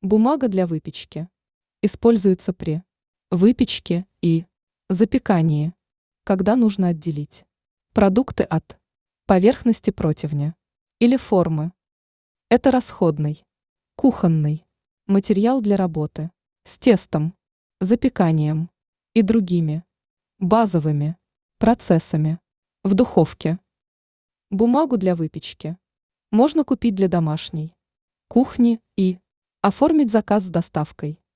Бумага для выпечки. Используется при выпечке и запекании, когда нужно отделить продукты от поверхности противня или формы. Это расходный, кухонный материал для работы с тестом, запеканием и другими базовыми процессами в духовке. Бумагу для выпечки можно купить для домашней кухни и оформить заказ с доставкой.